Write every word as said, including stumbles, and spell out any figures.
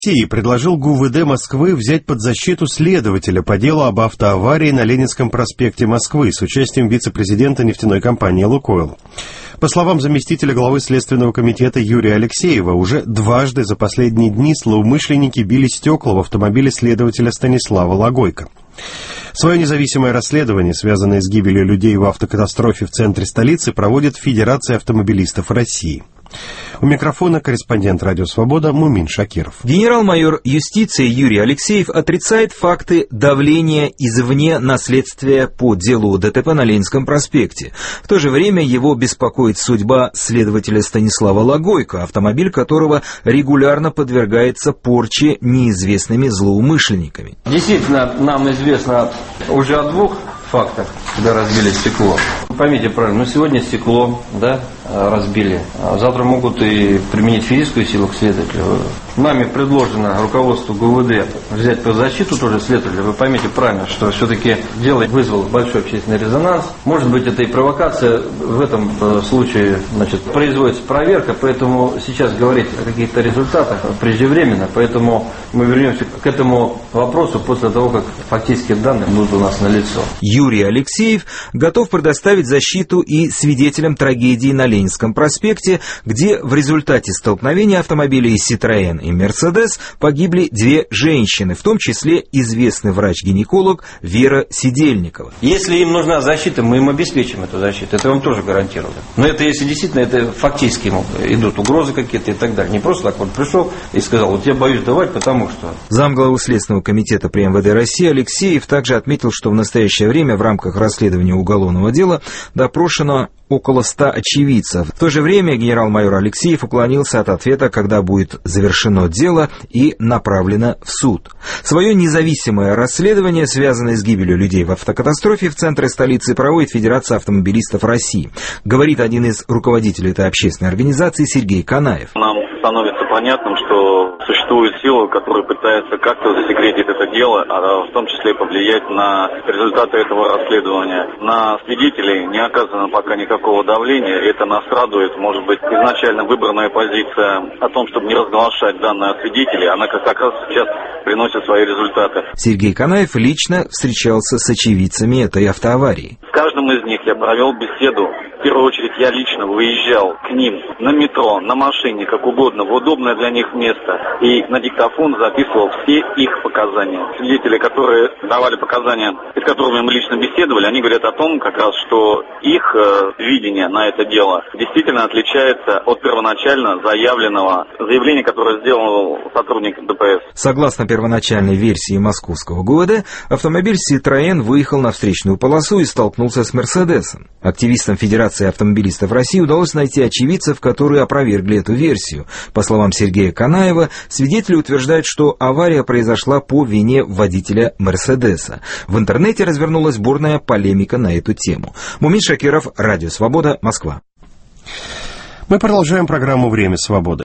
России предложил ГУВД Москвы взять под защиту следователя по делу об автоаварии на Ленинском проспекте Москвы с участием вице-президента нефтяной компании «Лукойл». По словам заместителя главы Следственного комитета Юрия Алексеева, уже дважды за последние дни злоумышленники били стекла в автомобиле следователя Станислава Логойко. Свое независимое расследование, связанное с гибелью людей в автокатастрофе в центре столицы, проводит Федерация автомобилистов России. У микрофона корреспондент «Радио Свобода» Мумин Шакиров. Генерал-майор юстиции Юрий Алексеев отрицает факты давления извне на следствие по делу ДТП на Ленинском проспекте. В то же время его беспокоит судьба следователя Станислава Логойко, автомобиль которого регулярно подвергается порче неизвестными злоумышленниками. Действительно, нам известно уже о двух фактах, когда разбили стекло. Поймите правильно, ну сегодня стекло, да, разбили, а завтра могут и применить физическую силу к следователю. Нами предложено руководству ГУВД взять под защиту тоже следователя. Вы поймите правильно, что все-таки дело вызвало большой общественный резонанс. Может быть, это и провокация. В этом случае, значит, производится проверка, поэтому сейчас говорить о каких-то результатах преждевременно. Поэтому мы вернемся к этому вопросу после того, как фактические данные будут у нас налицо. Юрий Алексеев готов предоставить защиту и свидетелям трагедии на Ленинском проспекте, где в результате столкновения автомобилей «Ситроен» и «Мерседес» погибли две женщины, в том числе известный врач-гинеколог Вера Сидельникова. Если им нужна защита, мы им обеспечим эту защиту, это я вам тоже гарантирую. Но это если действительно это фактически ему идут угрозы какие-то и так далее. Не просто так вот пришел и сказал, вот я боюсь давать, потому что... Замглавы Следственного комитета при эм вэ дэ России Алексеев также отметил, что в настоящее время в рамках расследования уголовного дела допрошено около ста очевидцев. В то же время генерал-майор Алексеев уклонился от ответа, когда будет завершено дело и направлено в суд. Свое независимое расследование, связанное с гибелью людей в автокатастрофе в центре столицы, проводит Федерация автомобилистов России, говорит один из руководителей этой общественной организации Сергей Канаев. Нам становится понятным, что существует сила, которая пытается как-то засекретить это дело, а в том числе повлиять на результаты этого расследования. На свидетелей не оказано пока никакого давления, это нас радует. Может быть, изначально выбранная позиция о том, чтобы не разглашать данные о свидетелей, она как раз сейчас приносит свои результаты. Сергей Канаев лично встречался с очевидцами этой автоаварии. С каждым из них я провел беседу. В первую очередь я лично выезжал к ним на метро, на машине, как угодно, в удобное для них место. И на диктофон записывал все их показания. Свидетели, которые давали показания, с которыми мы лично беседовали, они говорят о том, как раз, что их э, видение на это дело действительно отличается от первоначально заявленного заявления, которое сделал сотрудник дэ пэ эс. Согласно первоначальной версии московского ГУВД, автомобиль «Ситроен» выехал на встречную полосу и столкнулся с «Мерседесом». Активистам Федерации автомобилистов России удалось найти очевидцев, которые опровергли эту версию. По словам Сергея Канаева, свидетели утверждают, что авария произошла по вине водителя «Мерседеса». В интернете развернулась бурная полемика на эту тему. Мумин Шакиров, Радио Свобода, Москва. Мы продолжаем программу «Время свободы».